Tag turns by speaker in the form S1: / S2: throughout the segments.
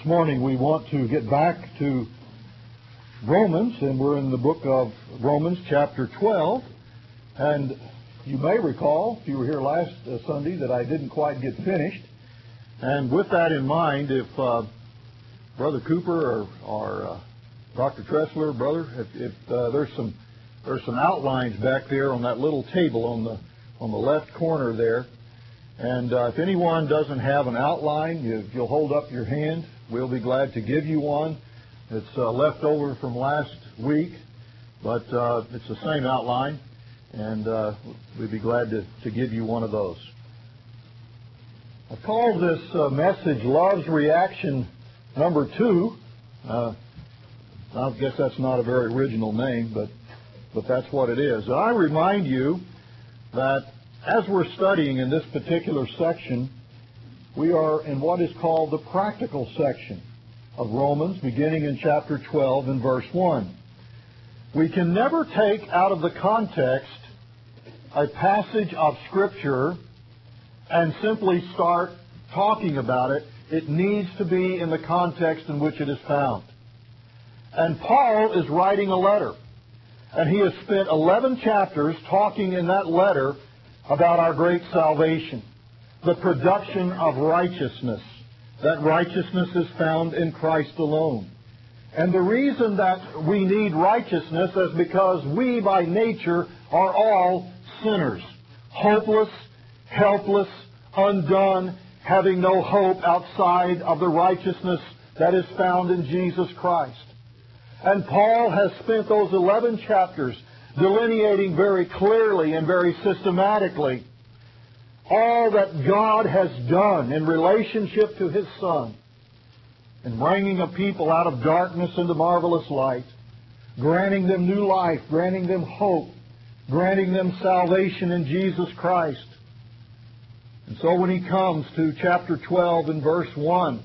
S1: morning we want to get back to Romans, and we're in the book of Romans, chapter 12. And you may recall, if you were here last Sunday, that I didn't quite get finished. And with that in mind, if Brother Cooper or Dr. Tressler, brother, if there's some outlines back there on that little table on the left corner there. And if anyone doesn't have an outline, if you'll hold up your hand, we'll be glad to give you one. It's left over from last week, but it's the same outline, and we'd be glad to give you one of those. I call this message Love's Reaction number 2. I guess that's not a very original name, but that's what it is. And I remind you that as we're studying in this particular section, we are in what is called the practical section of Romans, beginning in chapter 12 and verse 1. We can never take out of the context a passage of Scripture and simply start talking about it. It needs to be in the context in which it is found. And Paul is writing a letter, and he has spent 11 chapters talking in that letter about our great salvation, the production of righteousness. That righteousness is found in Christ alone. And the reason that we need righteousness is because we by nature are all sinners, hopeless, helpless, undone, having no hope outside of the righteousness that is found in Jesus Christ. And Paul has spent those 11 chapters delineating very clearly and very systematically all that God has done in relationship to His Son in bringing a people out of darkness into marvelous light, granting them new life, granting them hope, granting them salvation in Jesus Christ. And so when he comes to chapter 12 and verse 1,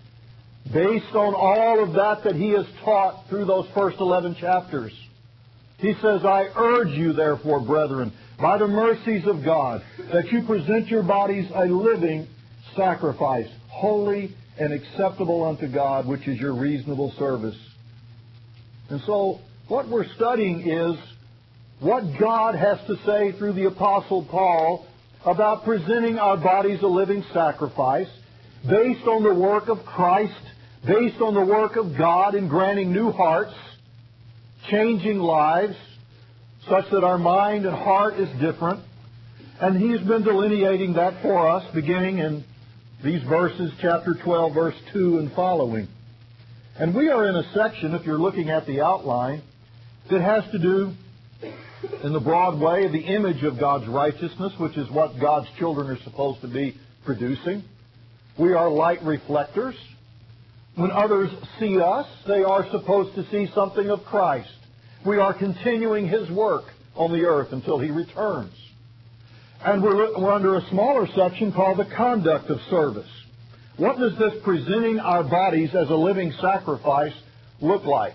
S1: based on all of that he has taught through those first 11 chapters, he says, I urge you, therefore, brethren, by the mercies of God, that you present your bodies a living sacrifice, holy and acceptable unto God, which is your reasonable service. And so, what we're studying is what God has to say through the Apostle Paul about presenting our bodies a living sacrifice, based on the work of Christ, based on the work of God in granting new hearts, changing lives, such that our mind and heart is different. And he's been delineating that for us, beginning in these verses, chapter 12, verse 2 and following. And we are in a section, if you're looking at the outline, that has to do, in the broad way, the image of God's righteousness, which is what God's children are supposed to be producing. We are light reflectors. When others see us, they are supposed to see something of Christ. We are continuing His work on the earth until He returns. And we're under a smaller section called the conduct of service. What does this presenting our bodies as a living sacrifice look like?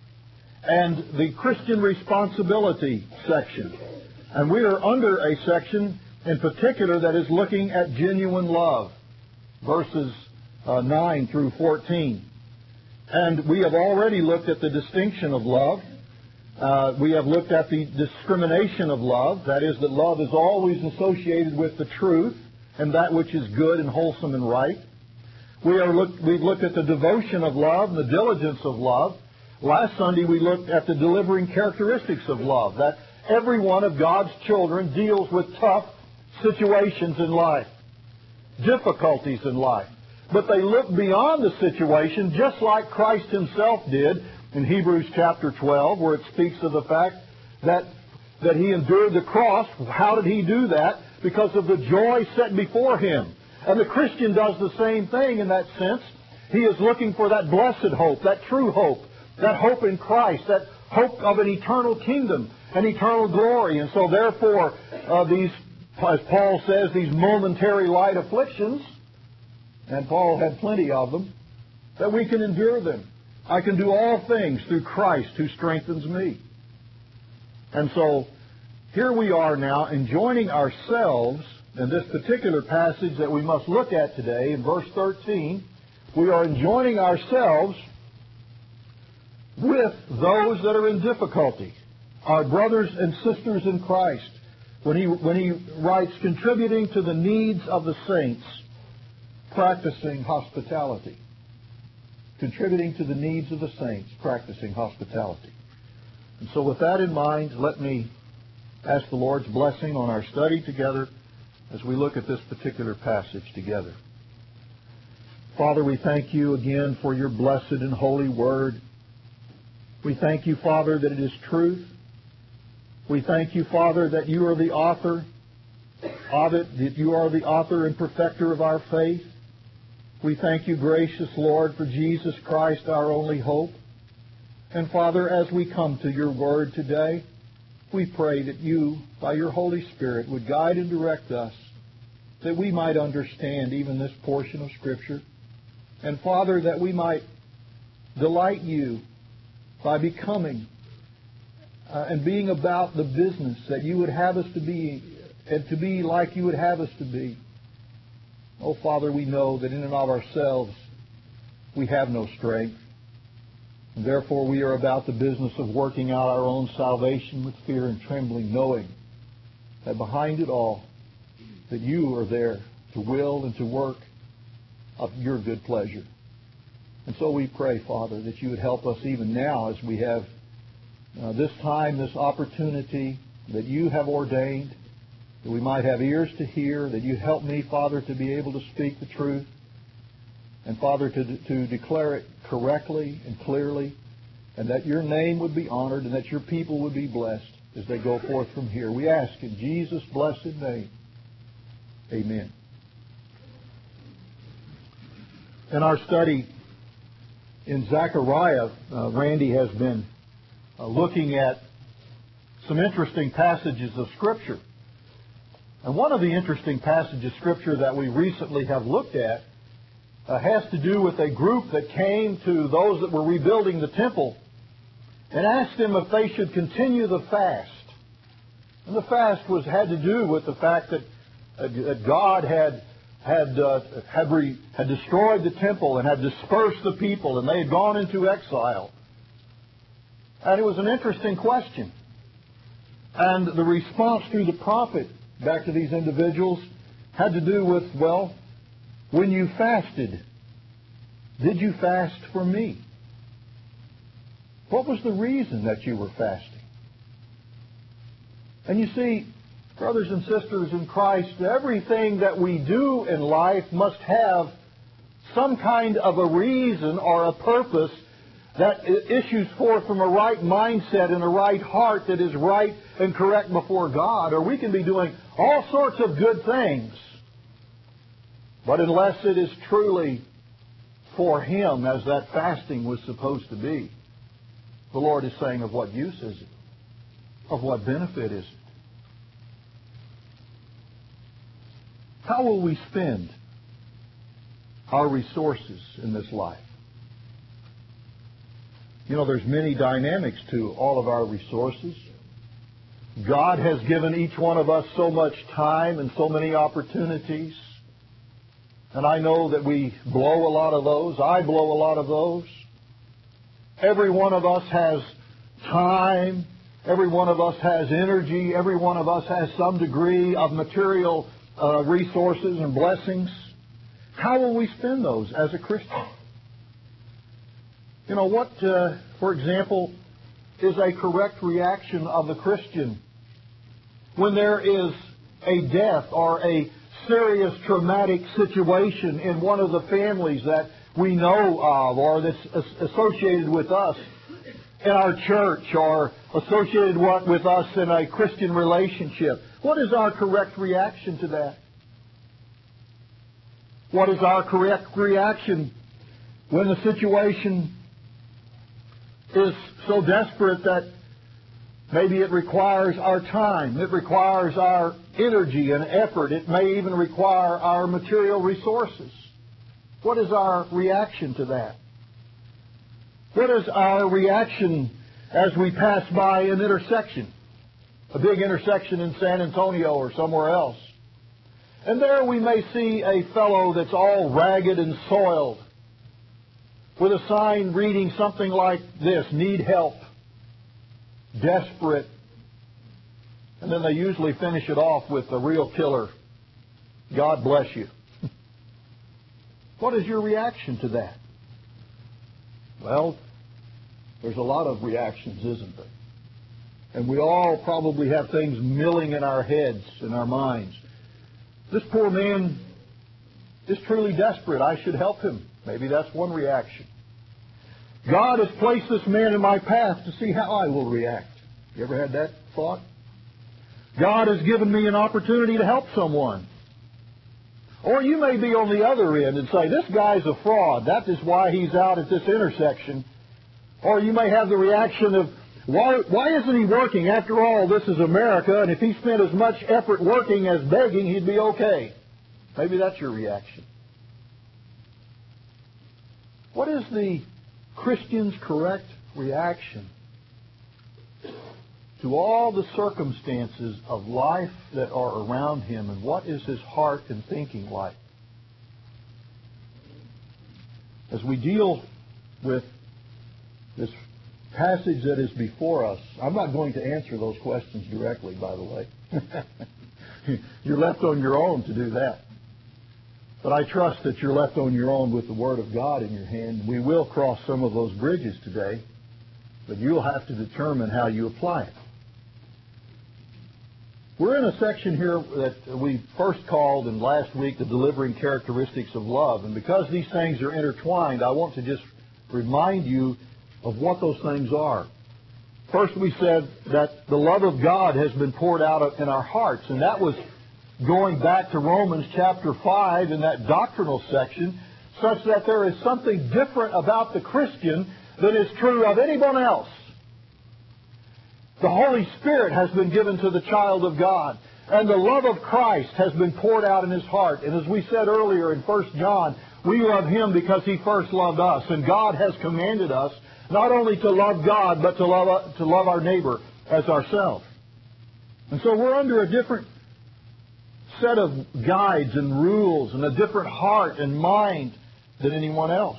S1: And the Christian responsibility section. And we are under a section in particular that is looking at genuine love, verses 9 through 14. And we have already looked at the distinction of love. We have looked at the discrimination of love. That is, that love is always associated with the truth and that which is good and wholesome and right. We've looked at the devotion of love and the diligence of love. Last Sunday we looked at the delivering characteristics of love, that every one of God's children deals with tough situations in life, difficulties in life. But they look beyond the situation, just like Christ Himself did in Hebrews chapter 12, where it speaks of the fact that He endured the cross. How did He do that? Because of the joy set before Him. And the Christian does the same thing in that sense. He is looking for that blessed hope, that true hope, that hope in Christ, that hope of an eternal kingdom, an eternal glory. And so therefore, these, as Paul says, these momentary light afflictions, and Paul had plenty of them, that we can endure them. I can do all things through Christ who strengthens me. And so here we are now enjoining ourselves in this particular passage that we must look at today in verse 13, we are enjoining ourselves with those that are in difficulty, our brothers and sisters in Christ. When he writes, contributing to the needs of the saints, practicing hospitality. Contributing to the needs of the saints, practicing hospitality. And so with that in mind, let me ask the Lord's blessing on our study together as we look at this particular passage together. Father, we thank you again for your blessed and holy word. We thank you, Father, that it is truth. We thank you, Father, that you are the author of it, that you are the author and perfecter of our faith. We thank you, gracious Lord, for Jesus Christ, our only hope. And Father, as we come to your word today, we pray that you, by your Holy Spirit, would guide and direct us, that we might understand even this portion of Scripture. And Father, that we might delight you by becoming and being about the business that you would have us to be, and to be like you would have us to be. Oh, Father, we know that in and of ourselves we have no strength. And therefore we are about the business of working out our own salvation with fear and trembling, knowing that behind it all, that you are there to will and to work of your good pleasure. And so we pray, Father, that you would help us even now as we have this time, this opportunity that you have ordained, that we might have ears to hear, that you help me, Father, to be able to speak the truth, and, Father, to declare it correctly and clearly, and that your name would be honored and that your people would be blessed as they go forth from here. We ask in Jesus' blessed name. Amen. In our study in Zechariah, Randy has been looking at some interesting passages of Scripture. And one of the interesting passages of Scripture that we recently have looked at has to do with a group that came to those that were rebuilding the temple and asked them if they should continue the fast. And the fast had to do with the fact that God had destroyed the temple and had dispersed the people, and they had gone into exile. And it was an interesting question. And the response through the prophet back to these individuals had to do with, well, when you fasted, did you fast for me? What was the reason that you were fasting? And you see, brothers and sisters in Christ, everything that we do in life must have some kind of a reason or a purpose that issues forth from a right mindset and a right heart that is right and correct before God, or we can be doing all sorts of good things. But unless it is truly for Him, as that fasting was supposed to be, the Lord is saying, of what use is it? Of what benefit is it? How will we spend our resources in this life? You know, there's many dynamics to all of our resources. God has given each one of us so much time and so many opportunities. And I know that we blow a lot of those. I blow a lot of those. Every one of us has time. Every one of us has energy. Every one of us has some degree of material resources and blessings. How will we spend those as a Christian? You know, what, for example, is a correct reaction of the Christian when there is a death or a serious traumatic situation in one of the families that we know of or that's associated with us in our church or associated with us in a Christian relationship? What is our correct reaction to that? What is our correct reaction when the situation is so desperate that maybe it requires our time, it requires our energy and effort, it may even require our material resources? What is our reaction to that? What is our reaction as we pass by an intersection, a big intersection in San Antonio or somewhere else? And there we may see a fellow that's all ragged and soiled. with a sign reading something like this: need help, desperate. And then they usually finish it off with a real killer: God bless you. What is your reaction to that? Well, there's a lot of reactions, isn't there? And we all probably have things milling in our heads, in our minds. This poor man is truly desperate. I should help him. Maybe that's one reaction. God has placed this man in my path to see how I will react. You ever had that thought? God has given me an opportunity to help someone. Or you may be on the other end and say, this guy's a fraud. That is why he's out at this intersection. Or you may have the reaction of, why isn't he working? After all, this is America, and if he spent as much effort working as begging, he'd be okay. Maybe that's your reaction. What is the Christian's correct reaction to all the circumstances of life that are around him, and what is his heart and thinking like? As we deal with this passage that is before us, I'm not going to answer those questions directly, by the way. You're left on your own to do that. But I trust that you're left on your own with the Word of God in your hand. We will cross some of those bridges today, but you'll have to determine how you apply it. We're in a section here that we first called in last week the delivering characteristics of love. And because these things are intertwined, I want to just remind you of what those things are. First, we said that the love of God has been poured out in our hearts, and that was going back to Romans chapter 5 in that doctrinal section, such that there is something different about the Christian than is true of anyone else. The Holy Spirit has been given to the child of God, and the love of Christ has been poured out in his heart. And as we said earlier in 1 John, we love him because he first loved us, and God has commanded us not only to love God, but to love our neighbor as ourselves. And so we're under a different set of guides and rules and a different heart and mind than anyone else.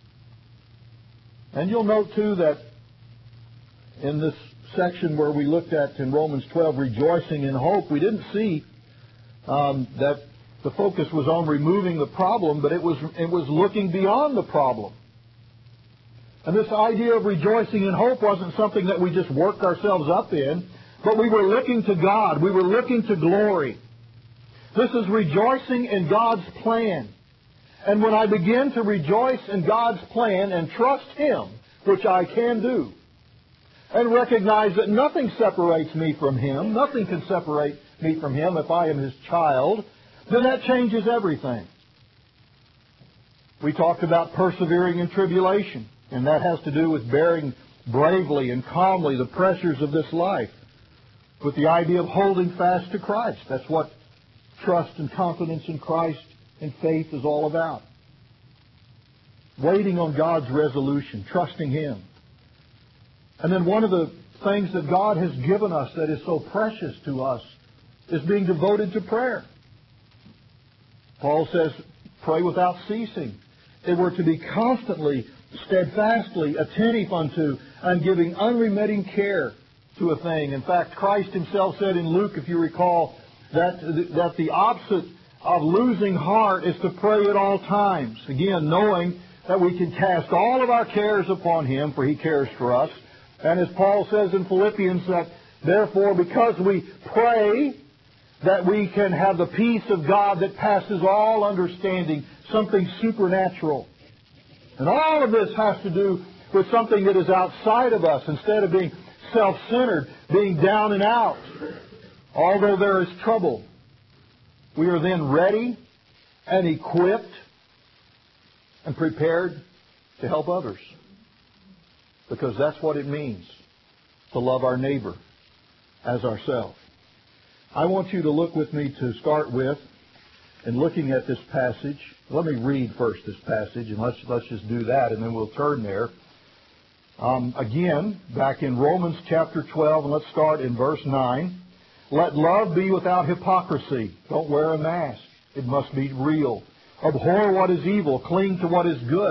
S1: And you'll note, too, that in this section where we looked at in Romans 12, rejoicing in hope, we didn't see that the focus was on removing the problem, but it was looking beyond the problem. And this idea of rejoicing in hope wasn't something that we just worked ourselves up in, but we were looking to God. We were looking to glory. This is rejoicing in God's plan. And when I begin to rejoice in God's plan and trust Him, which I can do, and recognize that nothing separates me from Him, nothing can separate me from Him if I am His child, then that changes everything. We talked about persevering in tribulation, and that has to do with bearing bravely and calmly the pressures of this life, with the idea of holding fast to Christ. That's what trust and confidence in Christ and faith is all about. Waiting on God's resolution, trusting Him. And then one of the things that God has given us that is so precious to us is being devoted to prayer. Paul says, pray without ceasing. They were to be constantly, steadfastly attentive unto and giving unremitting care to a thing. In fact, Christ Himself said in Luke, if you recall, that the opposite of losing heart is to pray at all times. Again, knowing that we can cast all of our cares upon Him, for He cares for us. And as Paul says in Philippians, that therefore, because we pray, that we can have the peace of God that passes all understanding, something supernatural. And all of this has to do with something that is outside of us, instead of being self-centered, being down and out. Although there is trouble, we are then ready and equipped and prepared to help others. Because that's what it means to love our neighbor as ourselves. I want you to look with me to start with, in looking at this passage. Let me read first this passage, and let's just do that, and then we'll turn there. Again, back in Romans chapter 12, and let's start in verse 9. Let love be without hypocrisy. Don't wear a mask. It must be real. Abhor what is evil. Cling to what is good.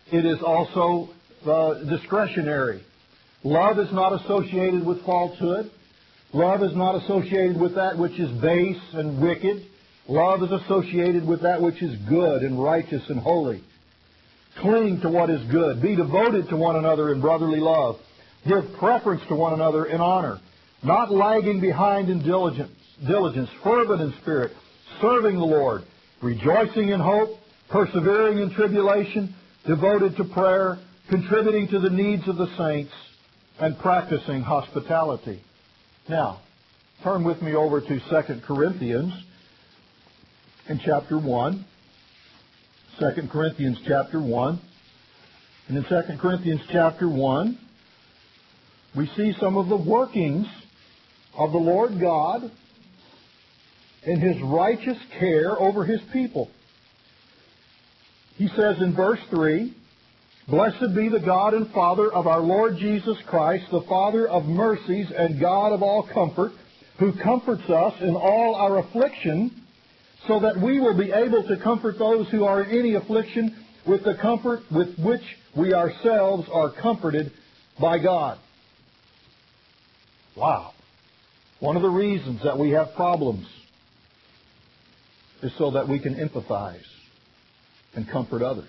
S1: it is also discretionary. Love is not associated with falsehood. Love is not associated with that which is base and wicked. Love is associated with that which is good and righteous and holy. Cling to what is good. Be devoted to one another in brotherly love. Give preference to one another in honor. Not lagging behind in diligence, fervent in spirit, serving the Lord, rejoicing in hope, persevering in tribulation, devoted to prayer, contributing to the needs of the saints, and practicing hospitality. Now, turn with me over to 2 Corinthians in chapter 1. 2 Corinthians chapter 1. And in 2 Corinthians chapter 1, we see some of the workings of the Lord God in His righteous care over His people. He says in verse 3, "Blessed be the God and Father of our Lord Jesus Christ, the Father of mercies and God of all comfort, who comforts us in all our affliction, so that we will be able to comfort those who are in any affliction with the comfort with which we ourselves are comforted by God." Wow. One of the reasons that we have problems is so that we can empathize and comfort others.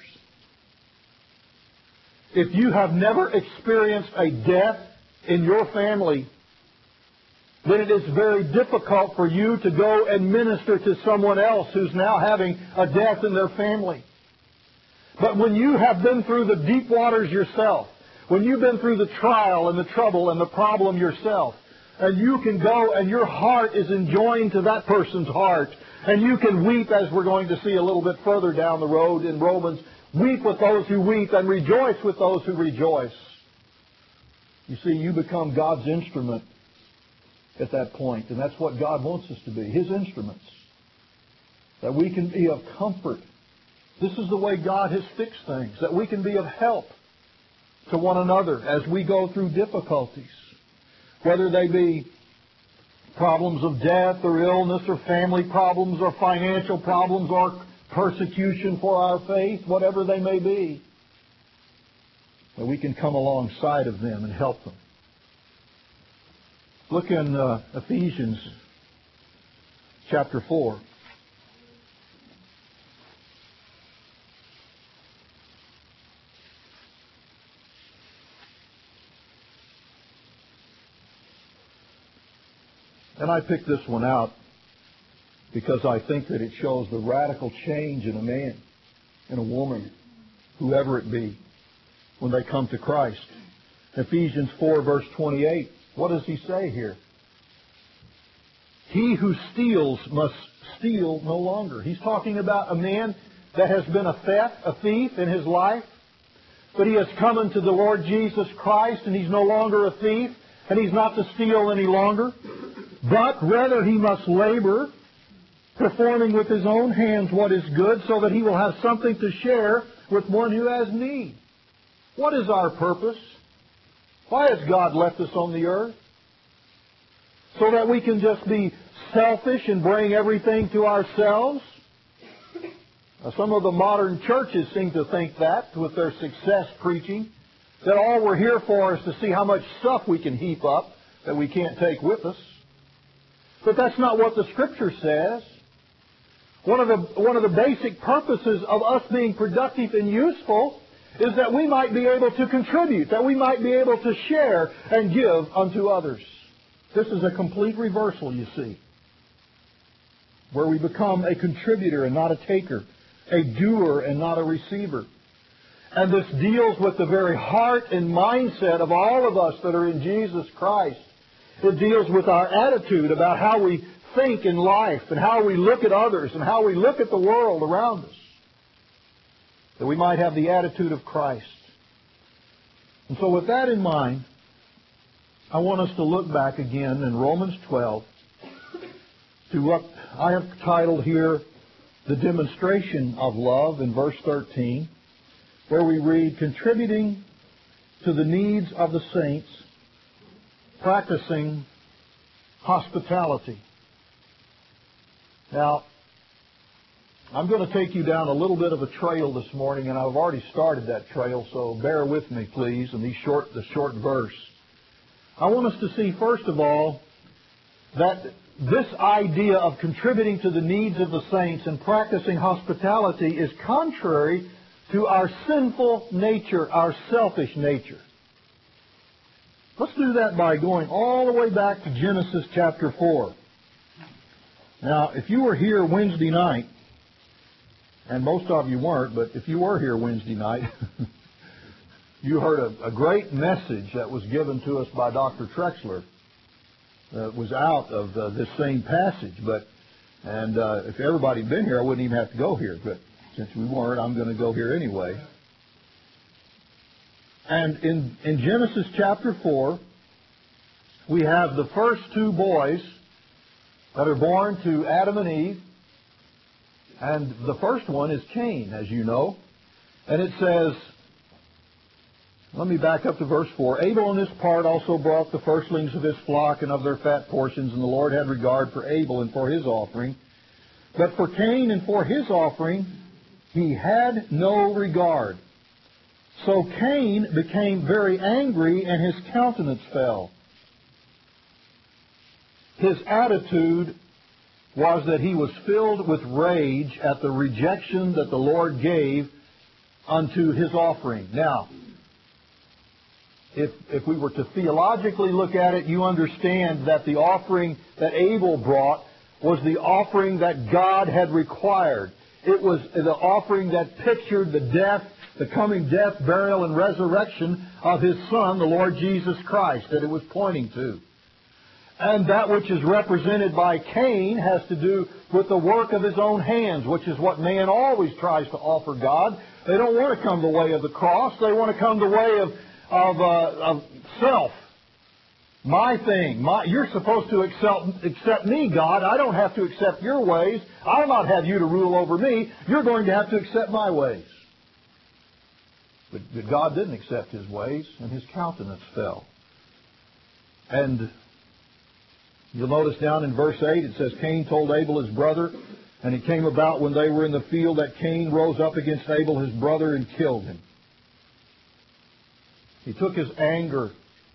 S1: If you have never experienced a death in your family, then it is very difficult for you to go and minister to someone else who's now having a death in their family. But when you have been through the deep waters yourself, when you've been through the trial and the trouble and the problem yourself, and you can go and your heart is enjoined to that person's heart, and you can weep, as we're going to see a little bit further down the road in Romans, weep with those who weep and rejoice with those who rejoice. You see, you become God's instrument at that point, and that's what God wants us to be, His instruments, that we can be of comfort. This is the way God has fixed things, that we can be of help to one another as we go through difficulties, whether they be problems of death or illness or family problems or financial problems or persecution for our faith, whatever they may be, that we can come alongside of them and help them. Look in Ephesians chapter 4. And I picked this one out because I think that it shows the radical change in a man, in a woman, whoever it be, when they come to Christ. Ephesians 4, verse 28. What does he say here? He who steals must steal no longer. He's talking about a man that has been a thief in his life, but he has come unto the Lord Jesus Christ, and he's no longer a thief, and he's not to steal any longer, but rather he must labor, performing with his own hands what is good, so that he will have something to share with one who has need. What is our purpose? Why has God left us on the earth? So that we can just be selfish and bring everything to ourselves? Now, some of the modern churches seem to think that with their success preaching, that all we're here for is to see how much stuff we can heap up that we can't take with us. But that's not what the Scripture says. One of the basic purposes of us being productive and useful is that we might be able to contribute, that we might be able to share and give unto others. This is a complete reversal, you see, where we become a contributor and not a taker, a doer and not a receiver. And this deals with the very heart and mindset of all of us that are in Jesus Christ. It deals with our attitude about how we think in life and how we look at others and how we look at the world around us, that we might have the attitude of Christ. And so with that in mind, I want us to look back again in Romans 12 to what I have titled here, the demonstration of love, in verse 13, where we read, contributing to the needs of the saints, practicing hospitality. Now, I'm going to take you down a little bit of a trail this morning, and I've already started that trail, so bear with me, please, in the short verse. I want us to see, first of all, that this idea of contributing to the needs of the saints and practicing hospitality is contrary to our sinful nature, our selfish nature. Let's do that by going all the way back to Genesis chapter 4. Now, if you were here Wednesday night, and most of you weren't, but if you were here Wednesday night, you heard a great message that was given to us by Dr. Trexler. It was out of this same passage, and if everybody had been here, I wouldn't even have to go here. But since we weren't, I'm going to go here anyway. And in Genesis chapter 4, we have the first two boys that are born to Adam and Eve. And the first one is Cain, as you know. And it says, let me back up to verse 4. Abel on his part also brought the firstlings of his flock and of their fat portions, and the Lord had regard for Abel and for his offering. But for Cain and for his offering, he had no regard. So Cain became very angry, and his countenance fell. His attitude was that he was filled with rage at the rejection that the Lord gave unto his offering. Now, if we were to theologically look at it, you understand that the offering that Abel brought was the offering that God had required. It was the offering that pictured the coming death, burial, and resurrection of his Son, the Lord Jesus Christ, that it was pointing to. And that which is represented by Cain has to do with the work of his own hands, which is what man always tries to offer God. They don't want to come the way of the cross. They want to come the way of self. My thing. You're supposed to accept me, God. I don't have to accept your ways. I'll not have you to rule over me. You're going to have to accept my ways. But God didn't accept his ways, and his countenance fell. And you'll notice down in verse 8, it says, Cain told Abel his brother, and it came about when they were in the field that Cain rose up against Abel his brother and killed him. He took his anger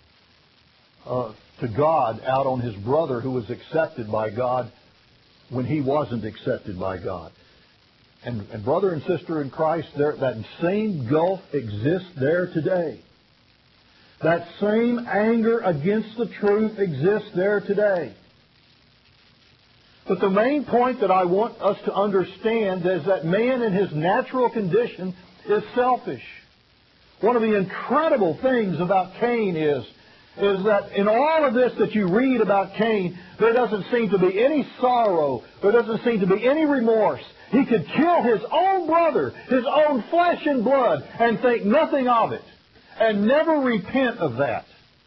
S1: to God out on his brother who was accepted by God when he wasn't accepted by God. And brother and sister in Christ, that same gulf exists there today. That same anger against the truth exists there today. But the main point that I want us to understand is that man in his natural condition is selfish. One of the incredible things about Cain is that in all of this that you read about Cain, there doesn't seem to be any sorrow. There doesn't seem to be any remorse. He could kill his own brother, his own flesh and blood, and think nothing of it, and never repent of that.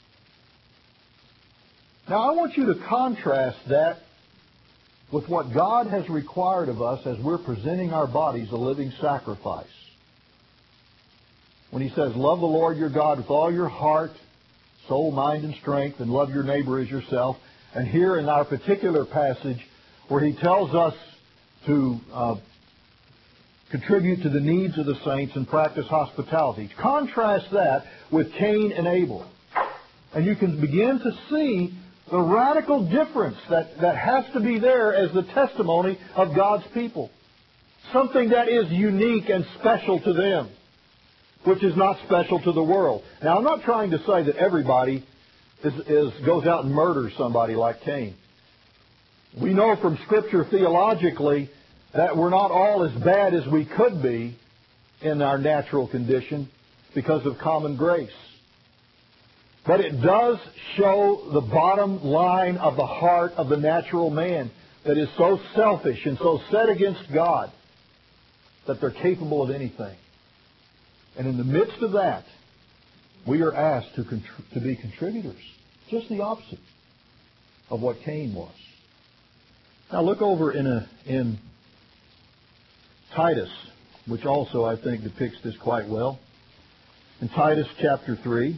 S1: Now, I want you to contrast that with what God has required of us as we're presenting our bodies a living sacrifice. When he says, love the Lord your God with all your heart, soul, mind, and strength, and love your neighbor as yourself. And here in our particular passage, where he tells us to contribute to the needs of the saints and practice hospitality. Contrast that with Cain and Abel. And you can begin to see the radical difference that has to be there as the testimony of God's people. Something that is unique and special to them, which is not special to the world. Now, I'm not trying to say that everybody goes out and murders somebody like Cain. We know from Scripture theologically that we're not all as bad as we could be in our natural condition because of common grace. But it does show the bottom line of the heart of the natural man that is so selfish and so set against God that they're capable of anything. And in the midst of that, we are asked to be contributors. Just the opposite of what Cain was. Now look over in Titus, which also I think depicts this quite well. In Titus chapter 3.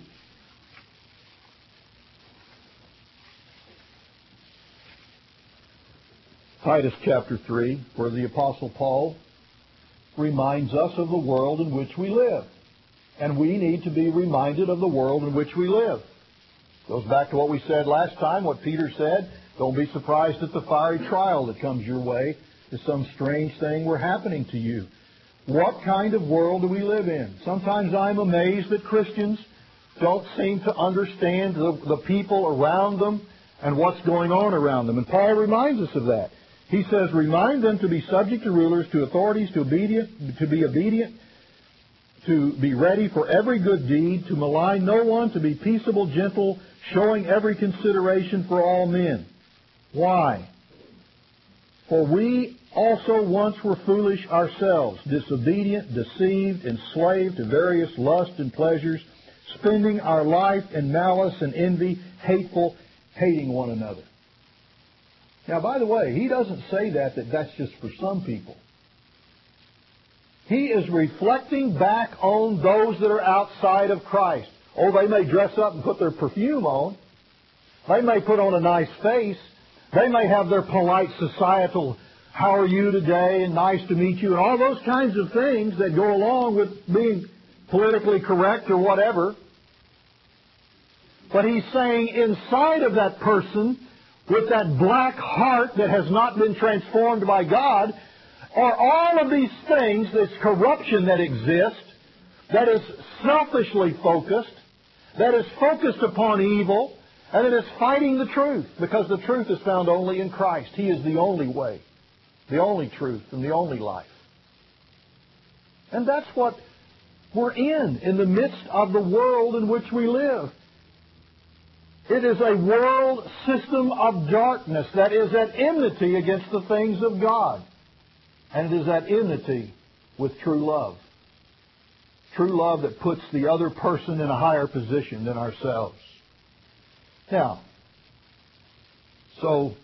S1: Titus chapter 3, where the Apostle Paul reminds us of the world in which we live. And we need to be reminded of the world in which we live. Goes back to what we said last time, what Peter said. Don't be surprised at the fiery trial that comes your way. If some strange thing were happening to you. What kind of world do we live in? Sometimes I'm amazed that Christians don't seem to understand the people around them and what's going on around them. And Paul reminds us of that. He says, remind them to be subject to rulers, to authorities, to be obedient, to be ready for every good deed, to malign no one, to be peaceable, gentle, showing every consideration for all men. Why? For we also once were foolish ourselves, disobedient, deceived, enslaved to various lusts and pleasures, spending our life in malice and envy, hateful, hating one another. Now, by the way, he doesn't say that's just for some people. He is reflecting back on those that are outside of Christ. Oh, they may dress up and put their perfume on. They may put on a nice face. They may have their polite societal, how are you today, and nice to meet you, and all those kinds of things that go along with being politically correct or whatever. But he's saying inside of that person, with that black heart that has not been transformed by God, are all of these things, this corruption that exists, that is selfishly focused, that is focused upon evil, and it is fighting the truth, because the truth is found only in Christ. He is the only way, the only truth, and the only life. And that's what we're in the midst of the world in which we live. It is a world system of darkness that is at enmity against the things of God. And it is at enmity with true love. True love that puts the other person in a higher position than ourselves. Now, so,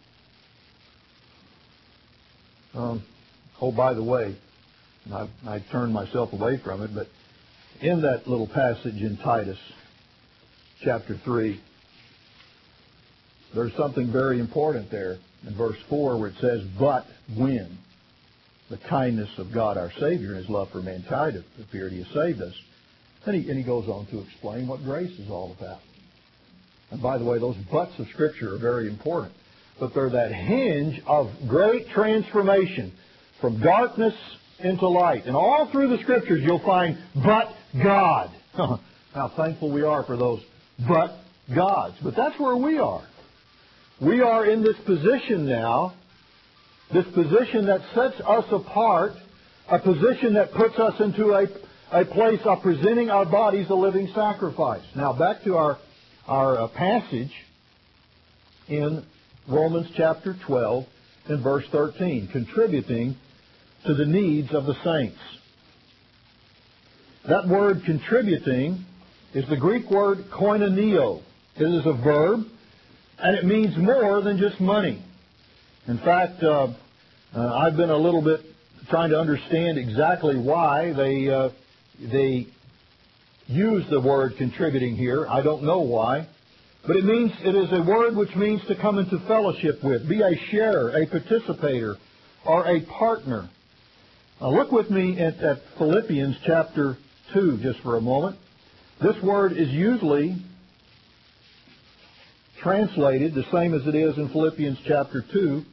S1: by the way, I turned myself away from it, but in that little passage in Titus, chapter 3, there's something very important there in verse 4 where it says, but when the kindness of God our Savior and His love for mankind appeared, He has saved us. And he goes on to explain what grace is all about. And by the way, those buts of Scripture are very important. But they're that hinge of great transformation from darkness into light. And all through the Scriptures you'll find, but God. How thankful we are for those but gods. But that's where we are. We are in this position now, this position that sets us apart, a position that puts us into a place of presenting our bodies a living sacrifice. Now, back to our passage in Romans chapter 12 and verse 13, contributing to the needs of the saints. That word contributing is the Greek word koinoneo. It is a verb, and it means more than just money. In fact, I've been a little bit trying to understand exactly why they use the word contributing here. I don't know why. But it is a word which means to come into fellowship with, be a sharer, a participator, or a partner. Now look with me at Philippians chapter 2 just for a moment. This word is usually translated the same as it is in Philippians chapter 2,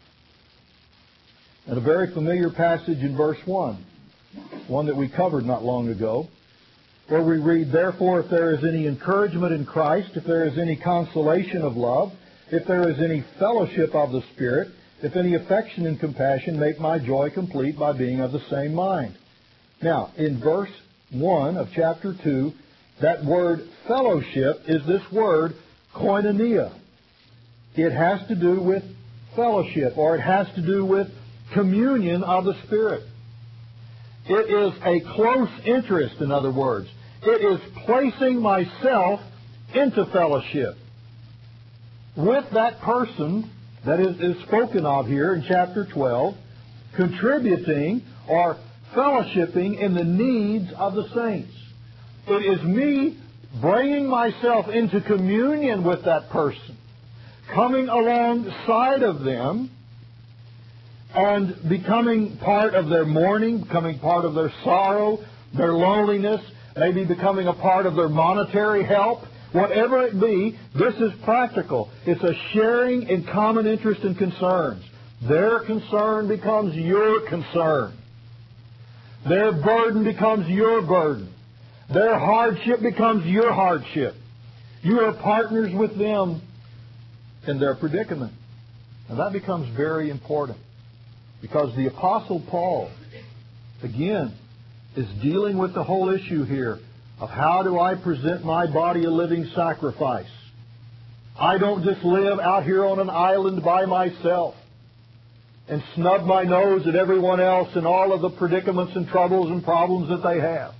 S1: and a very familiar passage in verse 1, one that we covered not long ago, where we read, therefore, if there is any encouragement in Christ, if there is any consolation of love, if there is any fellowship of the Spirit, if any affection and compassion, make my joy complete by being of the same mind. Now, in verse 1 of chapter 2, that word fellowship is this word koinonia. It has to do with fellowship, or it has to do with communion of the Spirit. It is a close interest, in other words. It is placing myself into fellowship with that person that is spoken of here in chapter 12, contributing or fellowshipping in the needs of the saints. It is me bringing myself into communion with that person, coming alongside of them and becoming part of their mourning, becoming part of their sorrow, their loneliness, maybe becoming a part of their monetary help. Whatever it be, this is practical. It's a sharing in common interest and concerns. Their concern becomes your concern. Their burden becomes your burden. Their hardship becomes your hardship. You are partners with them in their predicament. And that becomes very important, because the Apostle Paul, again, is dealing with the whole issue here of how do I present my body a living sacrifice. I don't just live out here on an island by myself and snub my nose at everyone else and all of the predicaments and troubles and problems that they have.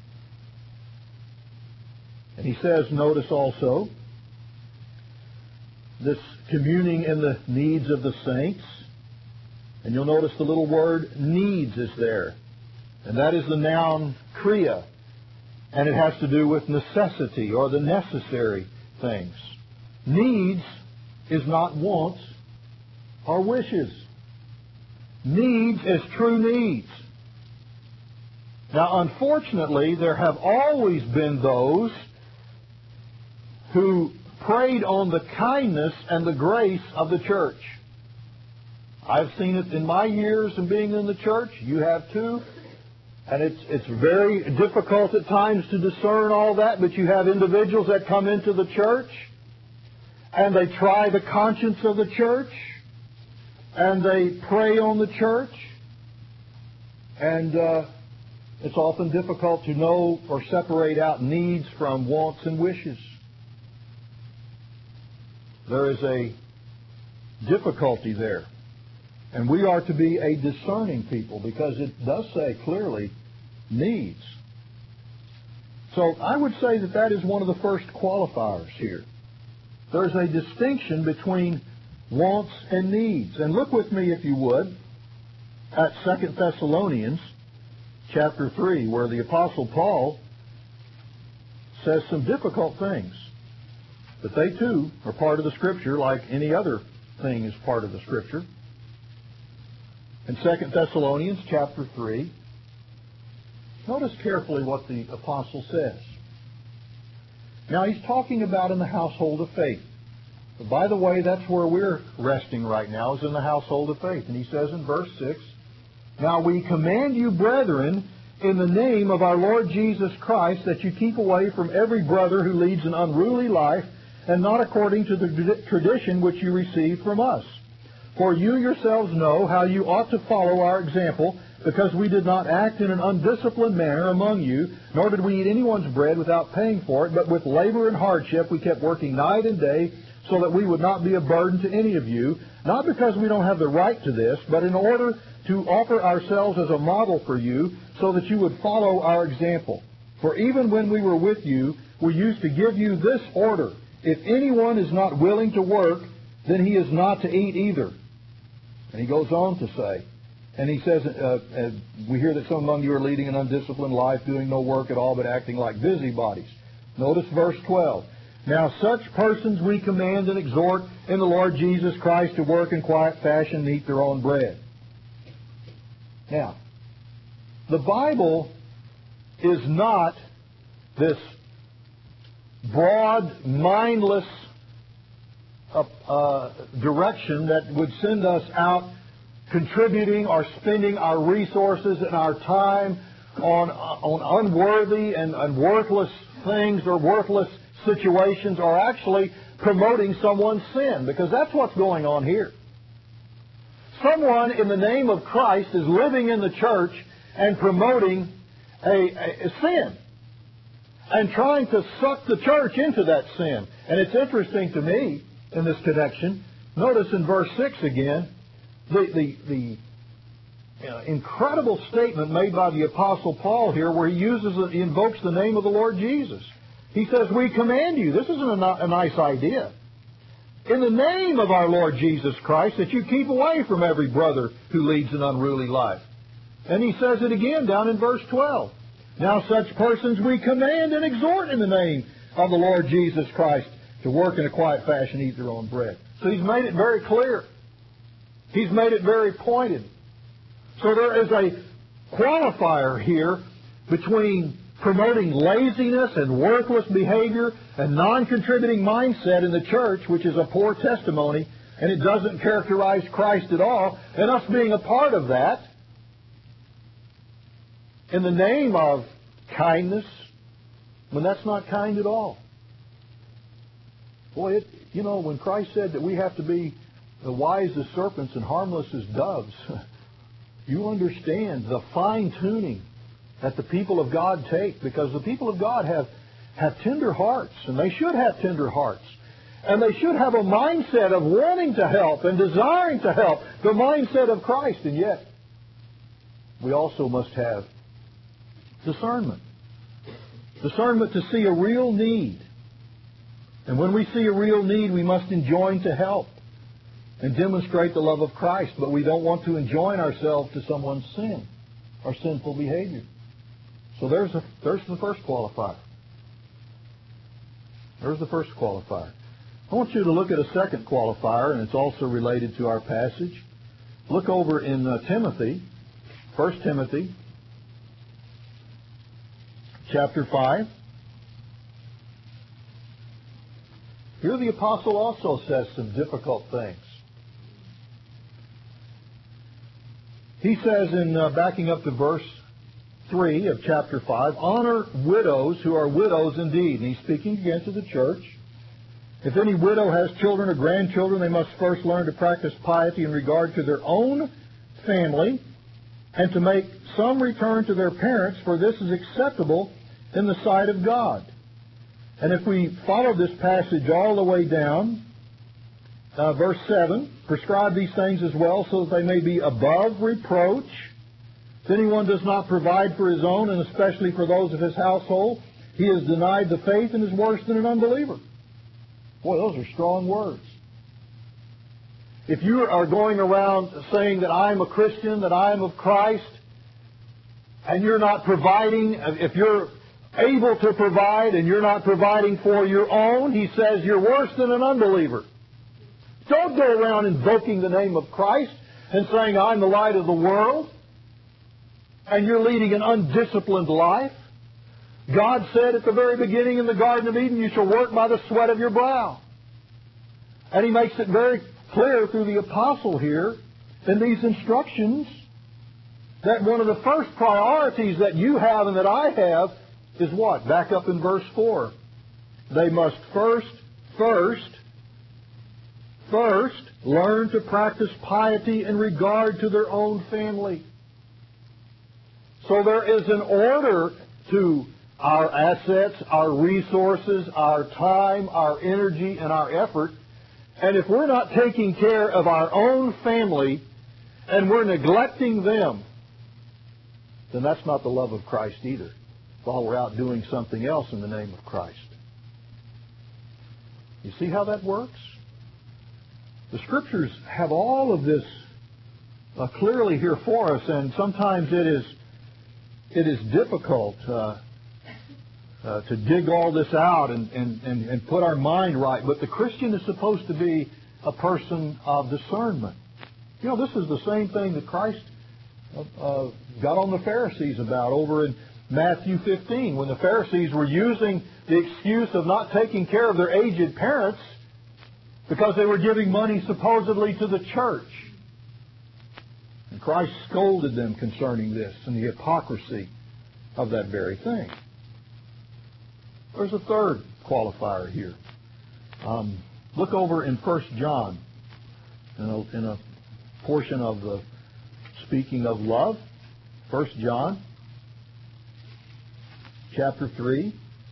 S1: And he says, notice also, this communing in the needs of the saints. And you'll notice the little word needs is there. And that is the noun kriya. And it has to do with necessity, or the necessary things. Needs is not wants or wishes. Needs is true needs. Now, unfortunately, there have always been those who preyed on the kindness and the grace of the church. I've seen it in my years in being in the church. You have too. And it's very difficult at times to discern all that, but you have individuals that come into the church and they try the conscience of the church and they prey on the church, and it's often difficult to know or separate out needs from wants and wishes. There is a difficulty there. And we are to be a discerning people, because it does say clearly needs. So I would say that that is one of the first qualifiers here. There's a distinction between wants and needs. And look with me, if you would, at 2 Thessalonians chapter 3, where the Apostle Paul says some difficult things. But they too are part of the Scripture, like any other thing is part of the Scripture. In 2 Thessalonians chapter 3, notice carefully what the apostle says. Now, he's talking about in the household of faith. But by the way, that's where we're resting right now, is in the household of faith. And he says in verse 6, "Now we command you, brethren, in the name of our Lord Jesus Christ, that you keep away from every brother who leads an unruly life, and not according to the tradition which you received from us. For you yourselves know how you ought to follow our example, because we did not act in an undisciplined manner among you, nor did we eat anyone's bread without paying for it, but with labor and hardship we kept working night and day, so that we would not be a burden to any of you, not because we don't have the right to this, but in order to offer ourselves as a model for you, so that you would follow our example. For even when we were with you, we used to give you this order: if anyone is not willing to work, then he is not to eat either." And he goes on to say, and he says, we hear that some among you are leading an undisciplined life, doing no work at all, but acting like busybodies. Notice verse 12. "Now such persons we command and exhort in the Lord Jesus Christ to work in quiet fashion and eat their own bread." Now, the Bible is not this broad, mindless direction that would send us out contributing or spending our resources and our time on unworthy and worthless things or worthless situations, or actually promoting someone's sin, because that's what's going on here. Someone in the name of Christ is living in the church and promoting a sin and trying to suck the church into that sin. And it's interesting to me in this connection, notice in verse 6 again, the incredible statement made by the Apostle Paul here, where he invokes the name of the Lord Jesus. He says, "We command you." This isn't a nice idea. "In the name of our Lord Jesus Christ, that you keep away from every brother who leads an unruly life." And he says it again down in verse 12. "Now such persons we command and exhort in the name of the Lord Jesus Christ to work in a quiet fashion, eat their own bread." So he's made it very clear. He's made it very pointed. So there is a qualifier here between promoting laziness and worthless behavior and non-contributing mindset in the church, which is a poor testimony, and it doesn't characterize Christ at all, and us being a part of that in the name of kindness, when that's not kind at all. Boy, when Christ said that we have to be wise as serpents and harmless as doves, you understand the fine-tuning that the people of God take, because the people of God have tender hearts, and they should have tender hearts. And they should have a mindset of wanting to help and desiring to help, the mindset of Christ. And yet, we also must have discernment. Discernment to see a real need. And when we see a real need, we must enjoin to help and demonstrate the love of Christ. But we don't want to enjoin ourselves to someone's sin or sinful behavior. So there's the first qualifier. There's the first qualifier. I want you to look at a second qualifier, and it's also related to our passage. Look over in Timothy, 1 Timothy, chapter 5. Here the apostle also says some difficult things. He says in backing up to verse 3 of chapter 5, honor widows who are widows indeed. And he's speaking again to the church. If any widow has children or grandchildren, they must first learn to practice piety in regard to their own family and to make some return to their parents, for this is acceptable in the sight of God. And if we follow this passage all the way down, verse 7, prescribe these things as well so that they may be above reproach. If anyone does not provide for his own, and especially for those of his household, he has denied the faith and is worse than an unbeliever. Boy, those are strong words. If you are going around saying that I'm a Christian, that I am of Christ, and you're not providing, if you're able to provide and you're not providing for your own, he says you're worse than an unbeliever. Don't go around invoking the name of Christ and saying I'm the light of the world, and you're leading an undisciplined life. God said at the very beginning in the Garden of Eden, you shall work by the sweat of your brow. And he makes it very clear through the apostle here in these instructions that one of the first priorities that you have and that I have is what? Back up in verse 4. They must first learn to practice piety in regard to their own family. So there is an order to our assets, our resources, our time, our energy, and our effort. And if we're not taking care of our own family and we're neglecting them, then that's not the love of Christ either, while we're out doing something else in the name of Christ. You see how that works? The Scriptures have all of this clearly here for us, and sometimes it is difficult to dig all this out and put our mind right. But the Christian is supposed to be a person of discernment. You know, this is the same thing that Christ got on the Pharisees about over in Matthew 15, when the Pharisees were using the excuse of not taking care of their aged parents because they were giving money supposedly to the church. And Christ scolded them concerning this and the hypocrisy of that very thing. There's a third qualifier here. Look over in 1 John, in a portion of the speaking of love. 1 John, chapter 3.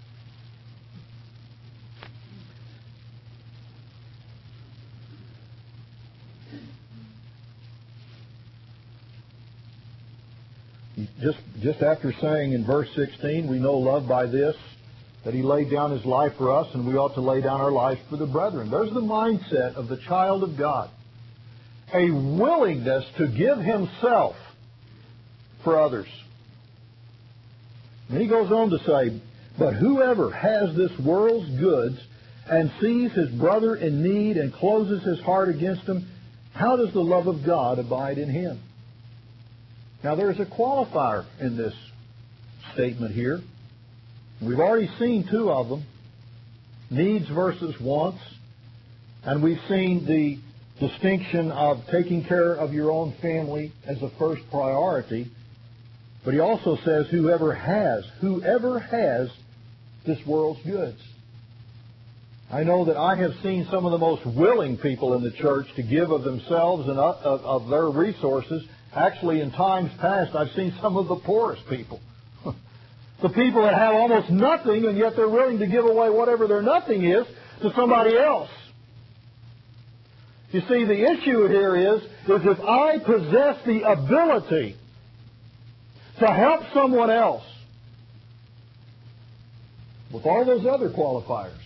S1: Just after saying in verse 16, we know love by this, that He laid down His life for us, and we ought to lay down our lives for the brethren. There's the mindset of the child of God. A willingness to give himself for others. And he goes on to say, but whoever has this world's goods and sees his brother in need and closes his heart against him How does the love of God abide in him? Now there's a qualifier in this statement here. We've already seen two of them, needs versus wants, and we've seen the distinction of taking care of your own family as a first priority. But he also says whoever has this world's goods. I know that I have seen some of the most willing people in the church to give of themselves and of their resources. Actually, in times past, I've seen some of the poorest people. The people that have almost nothing, and yet they're willing to give away whatever their nothing is to somebody else. You see, the issue here is if I possess the ability to help someone else with all those other qualifiers,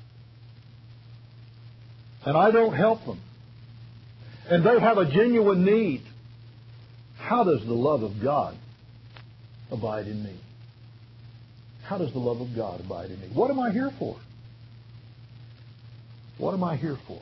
S1: and I don't help them, and they have a genuine need, how does the love of God abide in me? How does the love of God abide in me? What am I here for? What am I here for?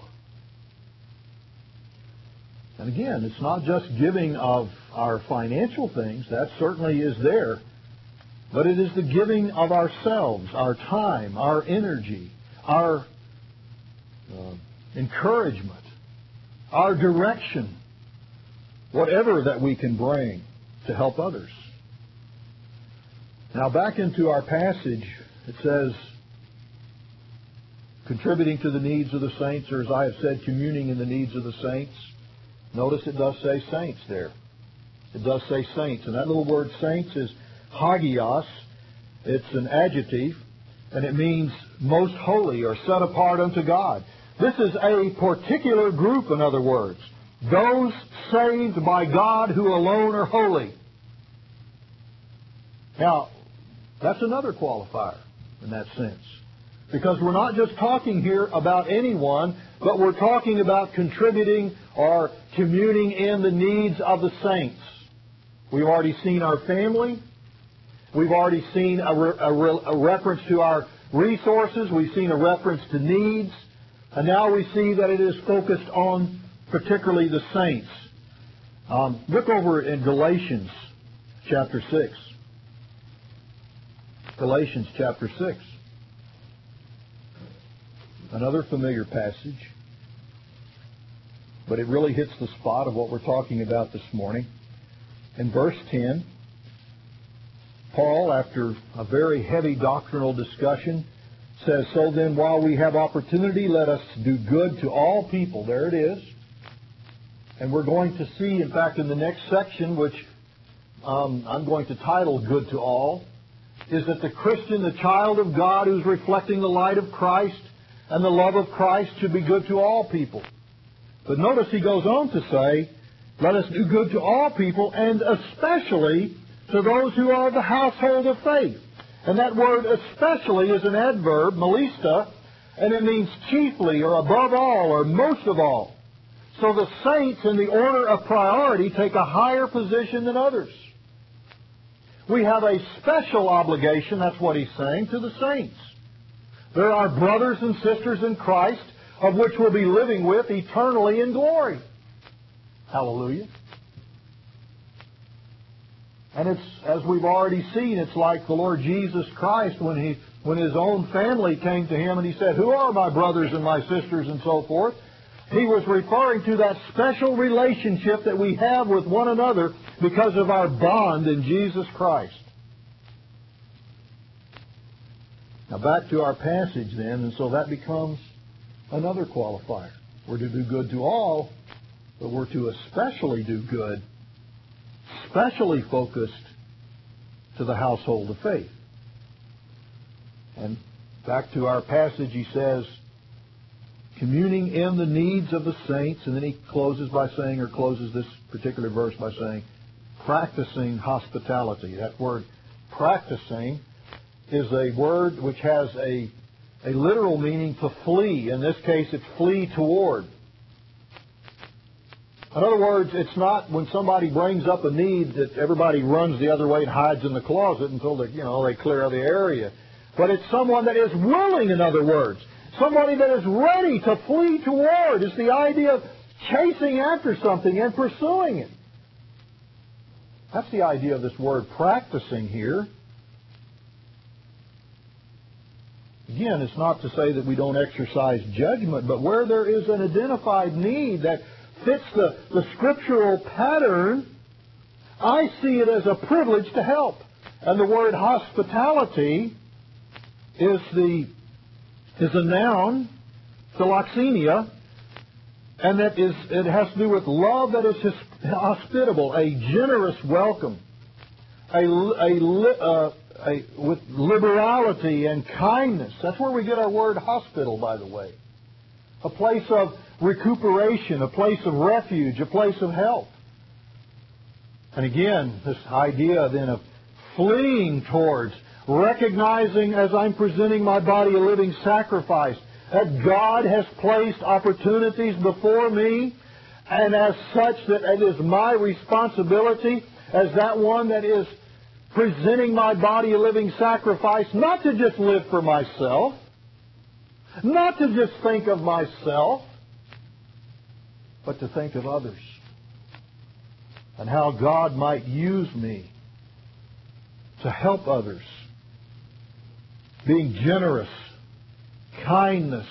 S1: And again, it's not just giving of our financial things. That certainly is there. But it is the giving of ourselves, our time, our energy, our encouragement, our direction, whatever that we can bring to help others. Now back into our passage, it says, contributing to the needs of the saints, or as I have said, communing in the needs of the saints. Notice it does say saints there. It does say saints. And that little word saints is hagios. It's an adjective, and it means most holy or set apart unto God. This is a particular group, in other words. Those saved by God who alone are holy. Now, that's another qualifier in that sense. Because we're not just talking here about anyone, but we're talking about contributing or communing in the needs of the saints. We've already seen our family. We've already seen a reference to our resources. We've seen a reference to needs. And now we see that it is focused on particularly the saints. Look over in Galatians chapter 6. Galatians chapter 6. Another familiar passage, but it really hits the spot of what we're talking about this morning. In verse 10, Paul, after a very heavy doctrinal discussion, says, "So then, while we have opportunity, let us do good to all people." There it is. And we're going to see, in fact, in the next section, which I'm going to title Good to All, is that the Christian, the child of God who's reflecting the light of Christ and the love of Christ, should be good to all people. But notice he goes on to say, let us do good to all people, and especially to those who are of the household of faith. And that word especially is an adverb, melista, and it means chiefly or above all or most of all. So the saints in the order of priority take a higher position than others. We have a special obligation, that's what he's saying, to the saints. There are brothers and sisters in Christ of which we'll be living with eternally in glory. Hallelujah. And it's, as we've already seen, it's like the Lord Jesus Christ when his own family came to him and he said, "Who are my brothers and my sisters?" and so forth. He was referring to that special relationship that we have with one another because of our bond in Jesus Christ. Now back to our passage then, and so that becomes another qualifier. We're to do good to all, but we're to especially do good, especially focused to the household of faith. And back to our passage, he says, communing in the needs of the saints, and then he closes by saying, or closes this particular verse by saying, practicing hospitality. That word practicing is a word which has a literal meaning to flee. In this case, it's flee toward. In other words, it's not when somebody brings up a need that everybody runs the other way and hides in the closet until they clear the area. But it's someone that is willing, in other words. Somebody that is ready to flee toward. It's the idea of chasing after something and pursuing it. That's the idea of this word practicing here. Again, it's not to say that we don't exercise judgment, but where there is an identified need that fits the scriptural pattern, I see it as a privilege to help. And the word hospitality is a noun, philoxenia, and it has to do with love that is hospitable, a generous welcome, with liberality and kindness. That's where we get our word hospital, by the way. A place of recuperation, a place of refuge, a place of help. And again, this idea then of fleeing towards, recognizing as I'm presenting my body a living sacrifice, that God has placed opportunities before me, and as such that it is my responsibility as that one that is presenting my body a living sacrifice, not to just live for myself, not to just think of myself, but to think of others and how God might use me to help others. Being generous, kindness,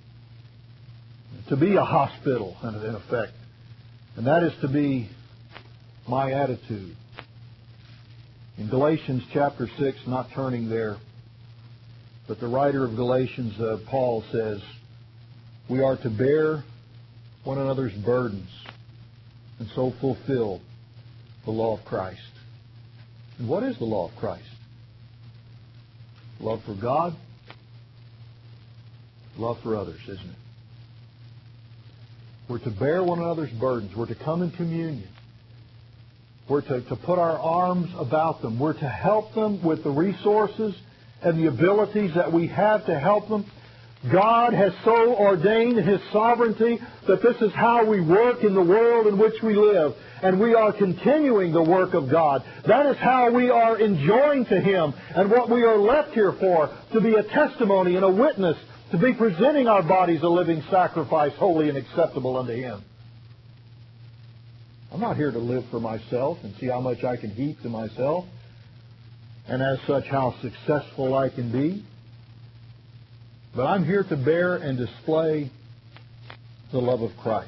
S1: to be a hospital, in effect. And that is to be my attitude. In Galatians chapter 6, not turning there, but the writer of Galatians, Paul, says, we are to bear one another's burdens and so fulfill the law of Christ. And what is the law of Christ? Love for God, love for others, isn't it? We're to bear one another's burdens. We're to come in communion. We're to put our arms about them. We're to help them with the resources and the abilities that we have to help them. God has so ordained in His sovereignty that this is how we work in the world in which we live. And we are continuing the work of God. That is how we are enjoying to Him and what we are left here for, to be a testimony and a witness, to be presenting our bodies a living sacrifice, holy and acceptable unto Him. I'm not here to live for myself and see how much I can heap to myself, and as such how successful I can be. But I'm here to bear and display the love of Christ.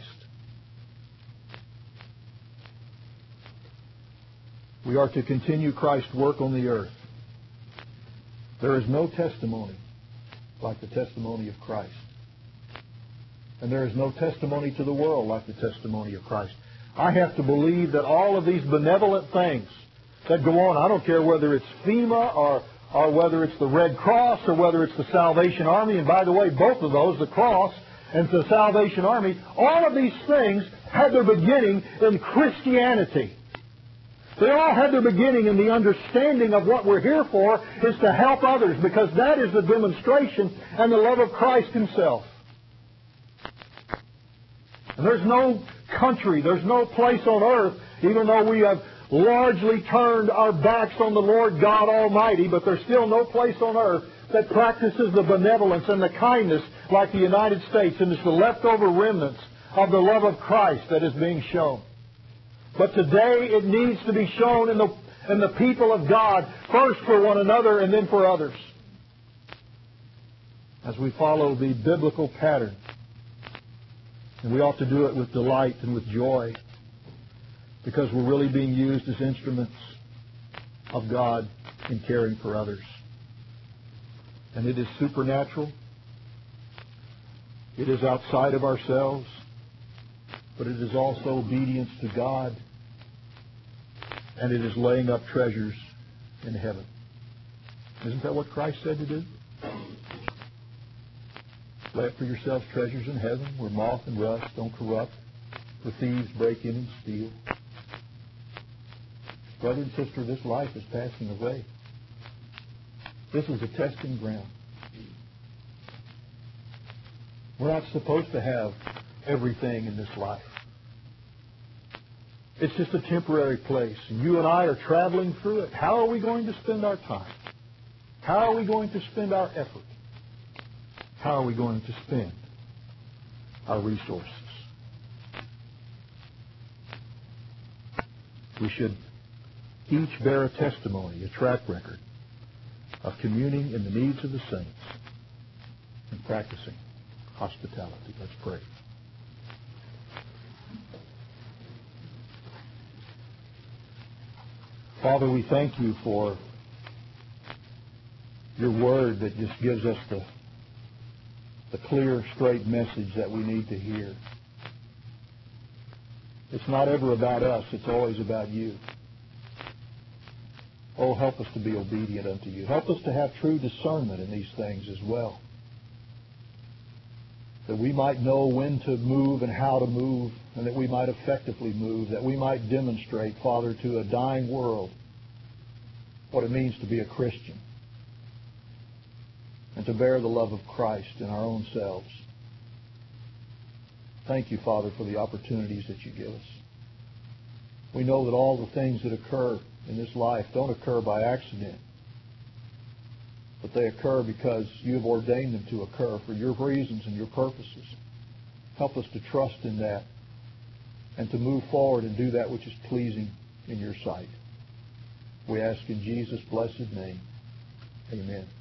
S1: We are to continue Christ's work on the earth. There is no testimony like the testimony of Christ. And there is no testimony to the world like the testimony of Christ. I have to believe that all of these benevolent things that go on, I don't care whether it's FEMA or whether it's the Red Cross or whether it's the Salvation Army, and by the way, both of those, the Cross and the Salvation Army, all of these things had their beginning in Christianity. They all had their beginning in the understanding of what we're here for is to help others, because that is the demonstration and the love of Christ Himself. And there's no country, there's no place on earth, even though we have largely turned our backs on the Lord God Almighty, but there's still no place on earth that practices the benevolence and the kindness like the United States, and it's the leftover remnants of the love of Christ that is being shown. But today it needs to be shown in the people of God, first for one another and then for others, as we follow the biblical pattern. And we ought to do it with delight and with joy, because we're really being used as instruments of God in caring for others. And it is supernatural. It is outside of ourselves, but it is also obedience to God, and it is laying up treasures in heaven. Isn't that what Christ said to do? Lay up for yourselves treasures in heaven, where moth and rust don't corrupt, where thieves break in and steal. Brother and sister, this life is passing away. This is a testing ground. We're not supposed to have everything in this life. It's just a temporary place. And you and I are traveling through it. How are we going to spend our time? How are we going to spend our effort? How are we going to spend our resources? We should each bear a testimony, a track record of communing in the needs of the saints and practicing hospitality. Let's pray. Father, we thank you for your word that just gives us the clear, straight message that we need to hear. It's not ever about us. It's always about you. Oh, help us to be obedient unto you. Help us to have true discernment in these things as well, that we might know when to move and how to move, and that we might effectively move, that we might demonstrate, Father, to a dying world what it means to be a Christian and to bear the love of Christ in our own selves. Thank you, Father, for the opportunities that you give us. We know that all the things that occur in this life don't occur by accident, but they occur because you have ordained them to occur for your reasons and your purposes. Help us to trust in that and to move forward and do that which is pleasing in your sight. We ask in Jesus' blessed name. Amen.